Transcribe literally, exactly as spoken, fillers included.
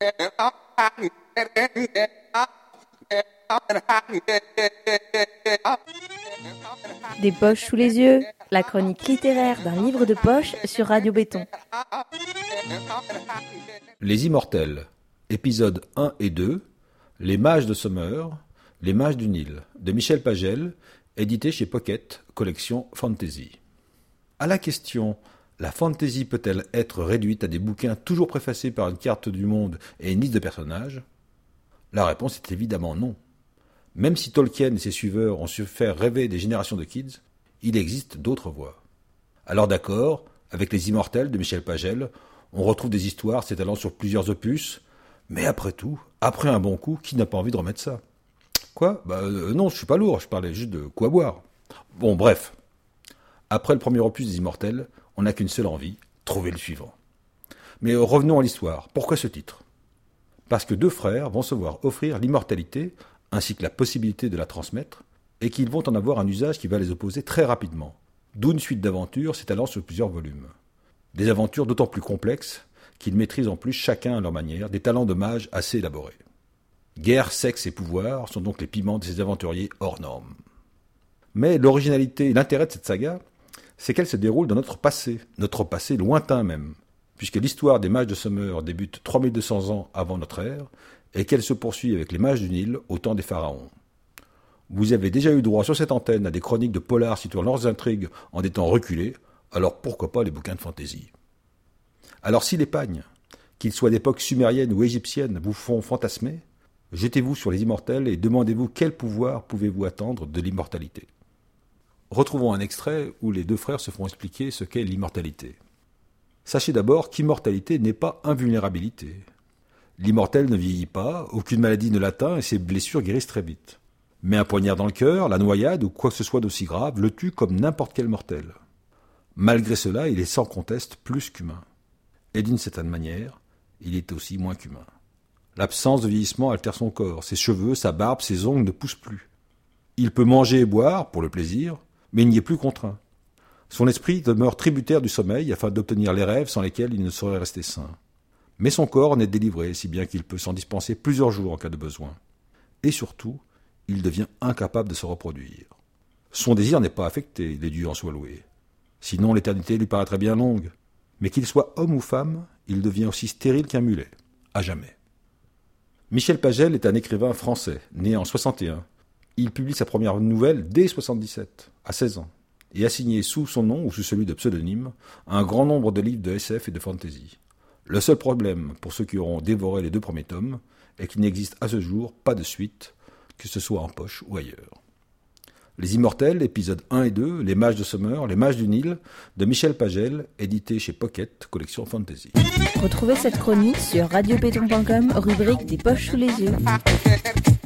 Des poches sous les yeux, la chronique littéraire d'un livre de poche sur Radio Béton. Les Immortels, épisodes un et deux, Les Mages de Summer, Les Mages du Nil, de Michel Pagel, édité chez Pocket, collection Fantasy. À la question « La fantasy peut-elle être réduite à des bouquins toujours préfacés par une carte du monde et une liste de personnages ?» La réponse est évidemment non. Même si Tolkien et ses suiveurs ont su faire rêver des générations de kids, il existe d'autres voies. Alors d'accord, avec Les Immortels de Michel Pagel, on retrouve des histoires s'étalant sur plusieurs opus, mais après tout, après un bon coup, qui n'a pas envie de remettre ça ? Quoi ? Bah euh, non, je suis pas lourd, je parlais juste de quoi boire. Bon, bref. Après le premier opus des Immortels, on n'a qu'une seule envie, trouver le suivant. Mais euh, revenons à l'histoire. Pourquoi ce titre ? Parce que deux frères vont se voir offrir l'immortalité, ainsi que la possibilité de la transmettre, et qu'ils vont en avoir un usage qui va les opposer très rapidement. D'où une suite d'aventures s'étalant sur plusieurs volumes. Des aventures d'autant plus complexes qu'ils maîtrisent en plus chacun à leur manière des talents de mages assez élaborés. Guerre, sexe et pouvoir sont donc les piments de ces aventuriers hors normes. Mais l'originalité et l'intérêt de cette saga, c'est qu'elle se déroule dans notre passé, notre passé lointain même, puisque l'histoire des Mages de Summer débute trois mille deux cents ans avant notre ère, et qu'elle se poursuit avec les Mages du Nil au temps des pharaons. Vous avez déjà eu droit sur cette antenne à des chroniques de polars situant leurs intrigues en des temps reculés, alors pourquoi pas les bouquins de fantaisie ? Alors si les pagnes, qu'ils soient d'époque sumérienne ou égyptienne, vous font fantasmer, jetez-vous sur les Immortels et demandez-vous quel pouvoir pouvez-vous attendre de l'immortalité. Retrouvons un extrait où les deux frères se font expliquer ce qu'est l'immortalité. Sachez d'abord qu'immortalité n'est pas invulnérabilité. L'immortel ne vieillit pas, aucune maladie ne l'atteint et ses blessures guérissent très vite. Mais un poignard dans le cœur, la noyade ou quoi que ce soit d'aussi grave le tue comme n'importe quel mortel. Malgré cela, il est sans conteste plus qu'humain. Et d'une certaine manière, il est aussi moins qu'humain. L'absence de vieillissement altère son corps, ses cheveux, sa barbe, ses ongles ne poussent plus. Il peut manger et boire, pour le plaisir, mais il n'y est plus contraint. Son esprit demeure tributaire du sommeil afin d'obtenir les rêves sans lesquels il ne saurait rester sain. Mais son corps en est délivré, si bien qu'il peut s'en dispenser plusieurs jours en cas de besoin. Et surtout, il devient incapable de se reproduire. Son désir n'est pas affecté, les dieux en soient loués. Sinon l'éternité lui paraîtrait bien longue. Mais qu'il soit homme ou femme, il devient aussi stérile qu'un mulet, à jamais. Michel Pagel est un écrivain français, né en soixante et un. Il publie sa première nouvelle dès soixante-dix-sept, à seize ans, et a signé sous son nom ou sous celui de pseudonyme un grand nombre de livres de S F et de fantasy. Le seul problème, pour ceux qui auront dévoré les deux premiers tomes, est qu'il n'existe à ce jour pas de suite, que ce soit en poche ou ailleurs. Les Immortels, épisodes un et deux, Les Mages de Summer, Les Mages du Nil, de Michel Pagel, édité chez Pocket, collection Fantasy. Retrouvez cette chronique sur radio béton point com, rubrique des poches sous les yeux.